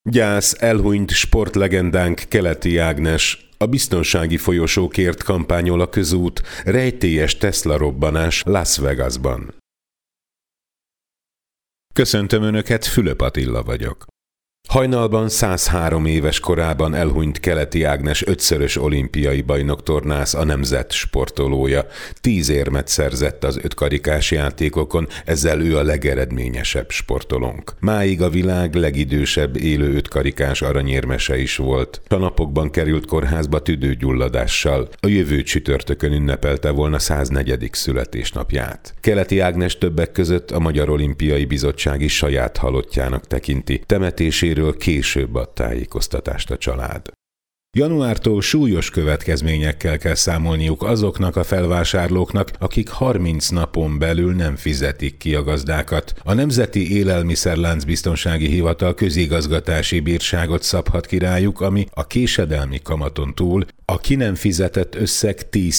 Gyász, elhunyt sportlegendánk Keleti Ágnes. A biztonsági folyosókért kampányol a közút, rejtélyes Tesla robbanás Las Vegasban. Köszöntöm Önöket, Fülöp Attila vagyok. Hajnalban 103 éves korában elhunyt Keleti Ágnes 5-szörös olimpiai bajnoktornász, a nemzet sportolója. 10 érmet szerzett az 5 karikás játékokon, ezzel ő a legeredményesebb sportolónk. Máig a világ legidősebb élő 5 karikás aranyérmese is volt. A napokban került kórházba tüdőgyulladással. A jövő csütörtökön ünnepelte volna 104. születésnapját. Keleti Ágnes többek között a Magyar Olimpiai Bizottság is saját halottjának tekinti. Temetéséről később ad tájékoztatást a család. Januártól súlyos következményekkel kell számolniuk azoknak a felvásárlóknak, akik 30 napon belül nem fizetik ki a gazdákat. A Nemzeti Élelmiszerláncbiztonsági Hivatal közigazgatási bírságot szabhat ki rájuk, ami a késedelmi kamaton túl a ki nem fizetett összeg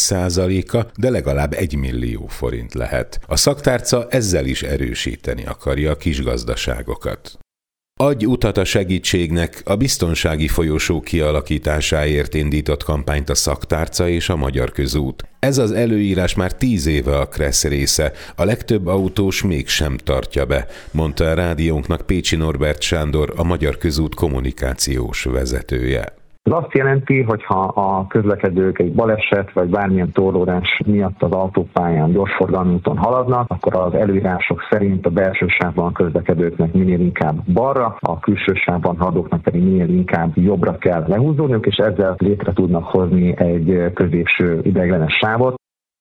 10%-a, de legalább 1 millió forint lehet. A szaktárca ezzel is erősíteni akarja a kisgazdaságokat. Adj utat a segítségnek, a biztonsági folyosó kialakításáért indított kampányt a Szaktárca és a Magyar Közút. Ez az előírás már 10 éve a KRESZ része, a legtöbb autós mégsem tartja be, mondta a rádiónknak Pécsi Norbert Sándor, a Magyar Közút kommunikációs vezetője. Ez azt jelenti, hogy ha a közlekedők egy baleset vagy bármilyen torlódás miatt az autópályán gyorsforgalmi úton haladnak, akkor az előírások szerint a belső sávban a közlekedőknek minél inkább balra, a külső sávban haladóknak pedig minél inkább jobbra kell lehúzódniuk, és ezzel létre tudnak hozni egy középső ideiglenes sávot.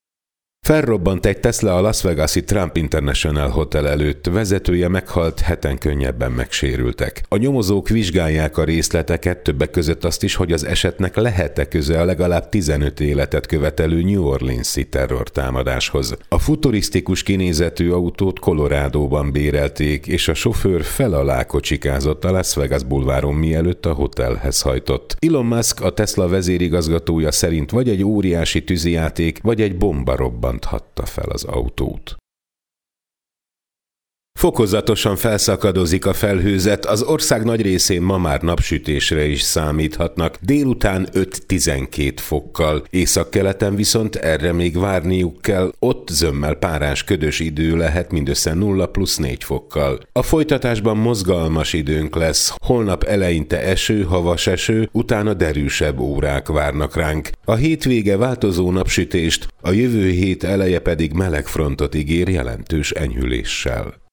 Felrobbant egy Tesla a Las Vegas-i Trump International Hotel előtt, vezetője meghalt, 7-en könnyebben megsérültek. A nyomozók vizsgálják a részleteket, többek között azt is, hogy az esetnek lehet-e köze a legalább 15 életet követelő New Orleans-i terrortámadáshoz. A futurisztikus kinézetű autót Coloradóban bérelték, és a sofőr fel alá kocsikázott a Las Vegas bulváron, mielőtt a hotelhez hajtott. Elon Musk, a Tesla vezérigazgatója szerint vagy egy óriási tűzijáték, vagy egy bomba robbanthatta fel az autót. Fokozatosan felszakadozik a felhőzet, az ország nagy részén ma már napsütésre is számíthatnak, délután 5-12 fokkal, északkeleten viszont erre még várniuk kell, ott zömmel párás ködös idő lehet mindössze 0+4 fokkal. A folytatásban mozgalmas időnk lesz, holnap eleinte eső, havas eső, utána derűsebb órák várnak ránk. A hétvége változó napsütést, a jövő hét eleje pedig meleg frontot ígér jelentős enyhüléssel.